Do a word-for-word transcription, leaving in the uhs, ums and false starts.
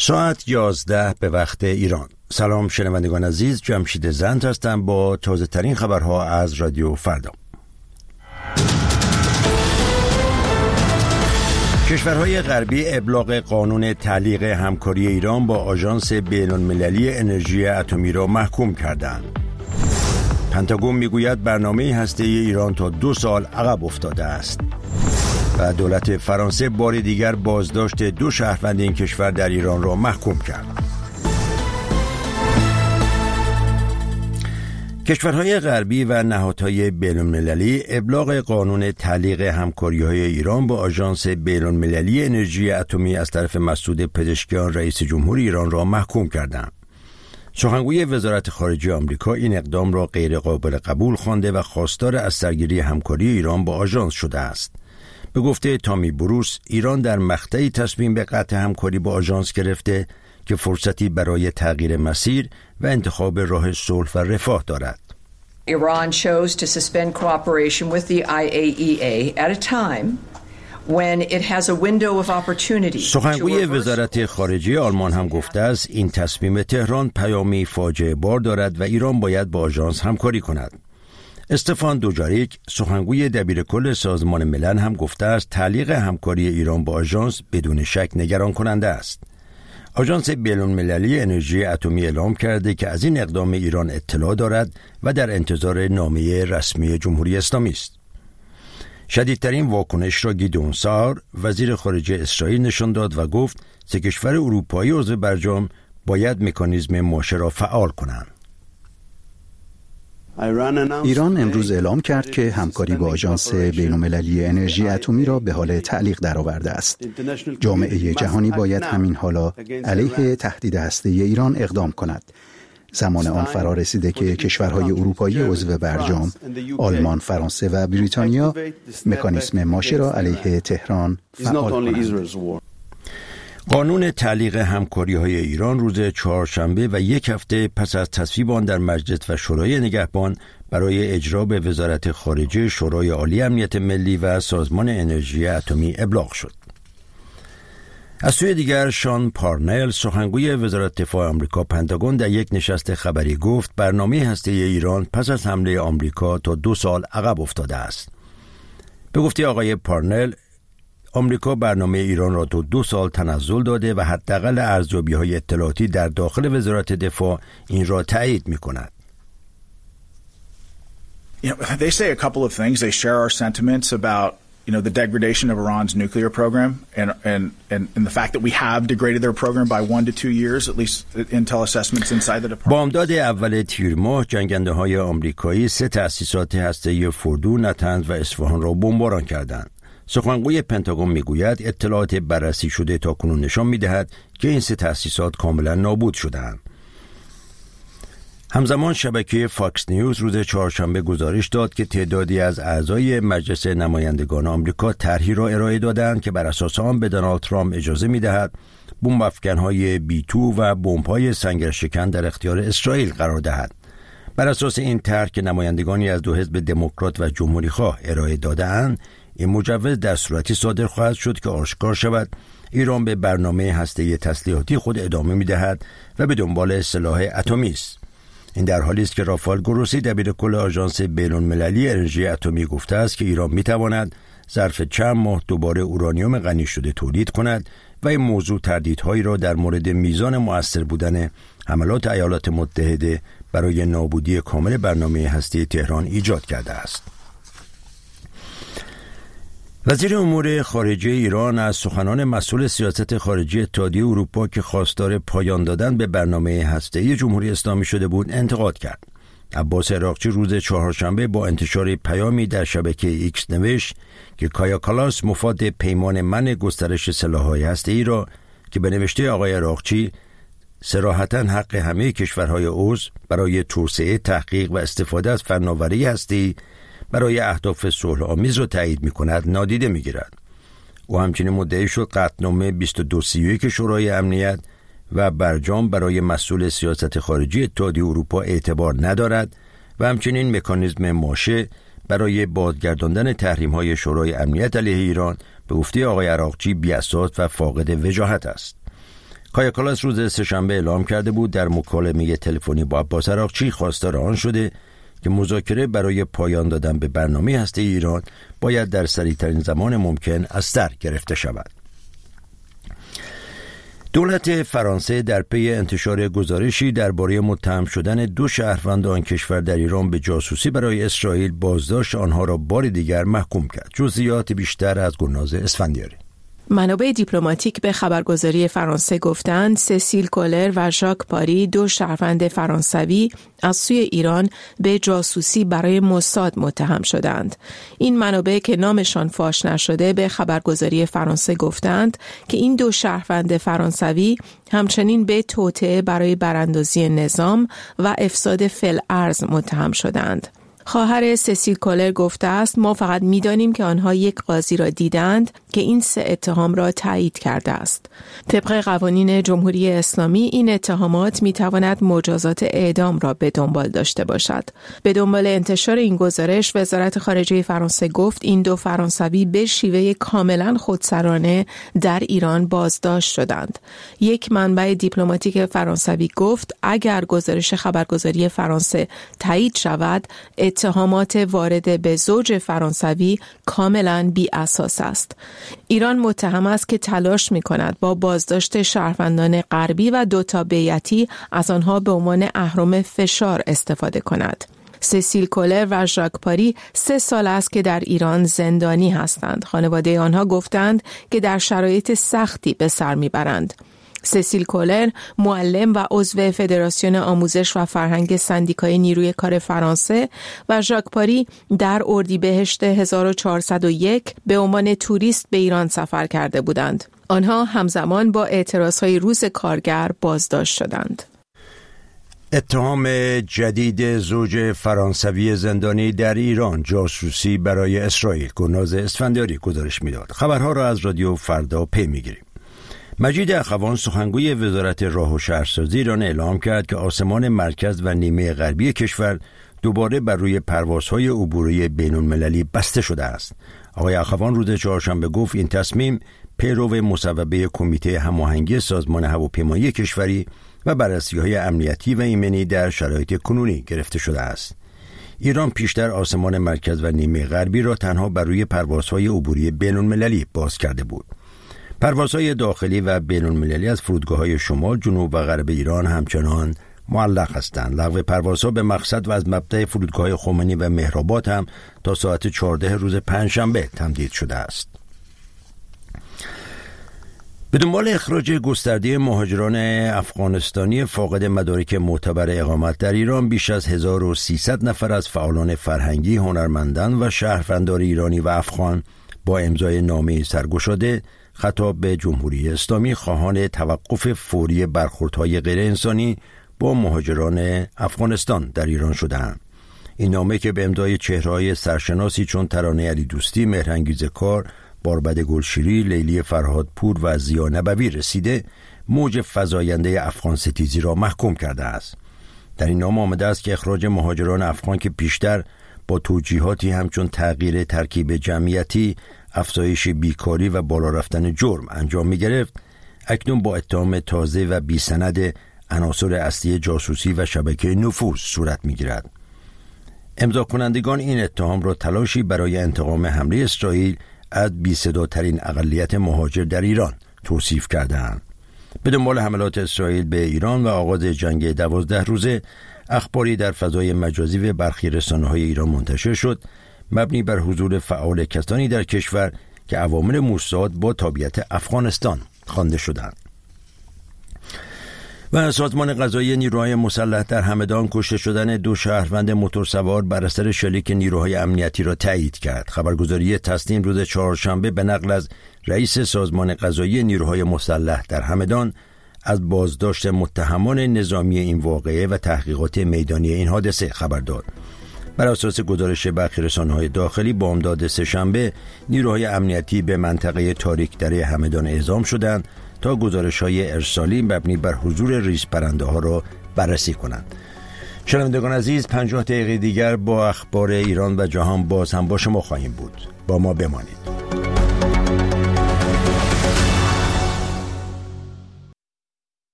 ساعت یازده به وقت ایران. سلام شنوندگان عزیز، جمشید زند هستم با تازه ترین خبرها از رادیو فردا. کشورهای غربی ابلاغ قانون تعلیق همکاری ایران با آژانس بین‌المللی انرژی اتمی را محکوم کردند. پنتاگون میگوید برنامه هسته‌ای ایران تا دو سال عقب افتاده است. و دولت فرانسه بار دیگر بازداشت دو شهروند این کشور در ایران را محکوم کرد. کشورهای غربی و نهادهای بین‌المللی ابلاغ قانون تعلیق همکاری‌های ایران با آژانس بین‌المللی انرژی اتمی از طرف مسعود پزشکیان رئیس جمهور ایران را محکوم کردند. سخنگوی وزارت خارجه آمریکا این اقدام را غیر قابل قبول خوانده و خواستار از سرگیری همکاری ایران با آژانس شده است. به گفته تامی بروس، ایران در مقطعی تصمیم به قطع همکاری با آژانس گرفته که فرصتی برای تغییر مسیر و انتخاب راه صلح و رفاه دارد. Iran chose to suspend cooperation with the آی ای ای ای at a time when it has a window of opportunity. سخنگوی وزارت خارجه آلمان هم گفته است این تصمیم تهران پیامی فاجعه بار دارد و ایران باید با آژانس همکاری کند. استفان دوجاریک، سخنگوی دبیرکل سازمان ملل هم گفته است تعلیق همکاری ایران با آژانس بدون شک نگران کننده است. آژانس بین‌المللی انرژی اتمی اعلام کرده که از این اقدام ایران اطلاع دارد و در انتظار نامه رسمی جمهوری اسلامی است. شدیدترین واکنش را گیدئون سار، وزیر خارجه اسرائیل، نشان داد و گفت سه کشور اروپایی عضو برجام باید مکانیزم ماشه را فعال کنند. ایران امروز اعلام کرد که همکاری با آژانس بین‌المللی انرژی اتمی را به حال تعلیق درآورده است. جامعه جهانی باید همین حالا علیه تهدید هسته‌ای ایران اقدام کند. زمان آن فرا رسیده که کشورهای اروپایی عضو برجام، آلمان، فرانسه و بریتانیا مکانیزم ماشه را علیه تهران فعال کنند. قانون تعلیق همکاری‌های ایران روز چهارشنبه و یک هفته پس از تصویب آن در مجلس و شورای نگهبان برای اجرا به وزارت خارجه، شورای عالی امنیت ملی و سازمان انرژی اتمی ابلاغ شد. از سوی دیگر شان پارنل، سخنگوی وزارت دفاع آمریکا پنتاگون، در یک نشست خبری گفت برنامه هسته‌ای ایران پس از حمله آمریکا تا دو سال عقب افتاده است. به گفته آقای پارنل، آمریکا برنامه ایران را تا دو سال تنزل داده و حداقل ارزیابی‌های اطلاعاتی در داخل وزارت دفاع این را تایید می‌کند. You know, they say a couple of things. They share our sentiments about, you know, the degradation of Iran's nuclear program and and and, and the fact that we have degraded their program by one to two years, at least intel assessments inside the department. بامداد اول تیر ماه جنگنده‌های آمریکایی سه تأسیسات هسته‌ای فردو، نتنز و اصفهان را بمباران کردند. سخنگوی پنتاگون میگوید اطلاعات بررسی شده تاکنون نشان میدهد که این سه تأسیسات کاملا نابود شده‌اند. همزمان شبکه فاکس نیوز روز چهارشنبه گزارش داد که تعدادی از اعضای مجلس نمایندگان آمریکا طرحی را ارائه دادند که بر اساس آن به دونالد ترامپ اجازه میدهد بمب افکن‌های بی دو و بمب‌های سنگرشکن در اختیار اسرائیل قرار دهد. بر اساس این طرح که نمایندگانی از دو حزب دموکرات و جمهوری‌خواه ارائه داده‌اند، این مجوز در صورتی صادر خواهد شد که آشکار شود ایران به برنامه هسته‌ای تسلیحاتی خود ادامه می‌دهد و به دنبال سلاح اتمی است. این در حالی است که رافائل گروسی دبیرکل آژانس بین‌المللی انرژی اتمی گفته است که ایران می‌تواند ظرف چند ماه دوباره اورانیوم غنی شده تولید کند و این موضوع تردیدهایی را در مورد میزان مؤثر بودن حملات ایالات متحده برای نابودی کامل برنامه هسته‌ای تهران ایجاد کرده است. وزیر امور خارجه ایران از سخنان مسئول سیاست خارجی اتحادیه اروپا که خواستار پایان دادن به برنامه هسته‌ای جمهوری اسلامی شده بود انتقاد کرد. عباس عراقچی روز چهارشنبه با انتشار پیامی در شبکه ایکس نوشت که کایا کالاس مفاد پیمان منع گسترش سلاح‌های هسته‌ای را که به نوشته آقای عراقچی صراحتاً حق همه کشورهای عضو برای توسعه، تحقیق و استفاده از فناوری هسته‌ای برای اهداف صلح‌آمیز را تایید می‌کند نادیده می‌گیرد. او همچنین مدعی شد قطعنامه بیست و دو سی و یک شورای امنیت و برجام برای مسئول سیاست خارجی اتحادیه اروپا اعتبار ندارد و همچنین مکانیزم ماشه برای بازگرداندن تحریم‌های شورای امنیت علیه ایران به گفته آقای عراقچی بی‌اساس و فاقد وجاهت است. کایا کالاس روز سه‌شنبه اعلام کرده بود در مکالمه تلفنی با عباس عراقچی خواستار آن شده که مذاکره برای پایان دادن به برنامه هسته ایران باید در سریع‌ترین زمان ممکن از سر گرفته شود. دولت فرانسه در پی انتشار گزارشی درباره متهم شدن دو شهروند آن کشور در ایران به جاسوسی برای اسرائیل بازداشت آنها را بار دیگر محکوم کرد. جزئیات بیشتر از گلناز اسفندیاری. منابع دیپلماتیک به خبرگزاری فرانسه گفتند سسیل کولر و ژاک پاری دو شهروند فرانسوی از سوی ایران به جاسوسی برای موساد متهم شدند. این منابع که نامشان فاش نشده به خبرگزاری فرانسه گفتند که این دو شهروند فرانسوی همچنین به توطئه برای براندازی نظام و افساد فی‌الارض متهم شدند. خواهر سسیل کولر گفته است ما فقط می‌دانیم که آنها یک قاضی را دیدند که این سه اتهام را تایید کرده است. طبق قوانین جمهوری اسلامی این اتهامات می‌تواند مجازات اعدام را به دنبال داشته باشد. به دنبال انتشار این گزارش وزارت خارجه فرانسه گفت این دو فرانسوی به شیوه کاملا خودسرانه در ایران بازداشت شدند. یک منبع دیپلماتیک فرانسوی گفت اگر گزارش خبرگزاری فرانسه تایید شود اتهامات وارد به زوج فرانسوی کاملا بی اساس است. ایران متهم است که تلاش می کند با بازداشت شهروندان غربی و دو تابعیتی از آنها به عنوان اهرم فشار استفاده کند. سسیل کولر و ژاک پاری سه سال است که در ایران زندانی هستند. خانواده آنها گفتند که در شرایط سختی به سر میبرند. سسیل کولر معلم و عضو فدراسیون آموزش و فرهنگ سندیکای نیروی کار فرانسه و ژاک پاری در اردیبهشت هزار و چهارصد و یک به عنوان توریست به ایران سفر کرده بودند. آنها همزمان با اعتراضهای روز کارگر بازداشت شدند. اتهام جدید زوج فرانسوی زندانی در ایران جاسوسی برای اسرائیل. گلناز اسفندیاری گزارش میداد. خبرها را از رادیو فردا پی میگیریم. مجید اخوان سخنگوی وزارت راه و شهرسازی ایران اعلام کرد که آسمان مرکز و نیمه غربی کشور دوباره بر روی پروازهای عبوری بین‌المللی بسته شده است. آقای اخوان روز چهارشنبه گفت این تصمیم پیرو مصوبه کمیته هماهنگی سازمان هواپیمایی کشوری و بررسی‌های امنیتی و ایمنی در شرایط کنونی گرفته شده است. ایران پیشتر آسمان مرکز و نیمه غربی را تنها بر روی پروازهای عبوری بین‌المللی باز کرده بود. پروازهای داخلی و بین‌المللی از فرودگاه‌های شمال، جنوب و غرب ایران همچنان معلق هستند. لغو پروازها به مقصد و از مبدأ فرودگاه خمینی و مهرآباد هم تا ساعت چهارده روز پنجشنبه تمدید شده است. به دنبال اخراج گسترده مهاجران افغانستانی فاقد مدارک معتبر اقامت در ایران، بیش از هزار و سیصد نفر از فعالان فرهنگی، هنرمندان و شهروندان ایرانی و افغان با امضای نامه سرگشاده خطاب به جمهوری اسلامی خواهان توقف فوری برخوردهای غیر انسانی با مهاجران افغانستان در ایران شدند. این نامه که به امضای چهره‌های سرشناسی چون ترانه علی دوستی، مهرانگیز کار، باربد گلشیری، لیلی فرهادپور و ضیا نبوی رسیده، موج فزاینده افغان ستیزی را محکوم کرده است. در این نامه آمده است که اخراج مهاجران افغان که پیشتر با توجیهاتی همچون تغییر ترکیب جمعیتی، افزایش بیکاری و بالا رفتن جرم انجام می گرفت، اکنون با اتهام تازه و بی سند عناصر اصلی جاسوسی و شبکه نفوذ صورت می گیرد. امضا کنندگان این اتهام را تلاشی برای انتقام حمله اسرائیل از بی‌صداترین اقلیت مهاجر در ایران توصیف کردند. به دنبال حملات اسرائیل به ایران و آغاز جنگ دوازده روزه، اخباری در فضای مجازی و برخی رسانه‌های ایران منتشر شد مبنی بر حضور فعال کسانی در کشور که عوامل موساد با تابعیت افغانستان خوانده شدند. و سازمان قضایی نیروهای مسلح در همدان کشته شدن دو شهروند موتورسوار بر اثر شلیک نیروهای امنیتی را تایید کرد. خبرگزاری تسنیم روز چهارشنبه به نقل از رئیس سازمان قضایی نیروهای مسلح در همدان از بازداشت متهمان نظامی این واقعه و تحقیقات میدانی این حادثه خبر داد. بر اساس گزارش برخی رسانه‌های داخلی، بامداد سه‌شنبه نیروهای امنیتی به منطقه تاریک‌دره همدان اعزام شدند تا گزارش‌های ارسالی مبنی بر حضور ریز پرنده‌ها را بررسی کنند. شنوندگان عزیز، پنجاه دقیقه دیگر با اخبار ایران و جهان باز هم با شما خواهیم بود. با ما بمانید.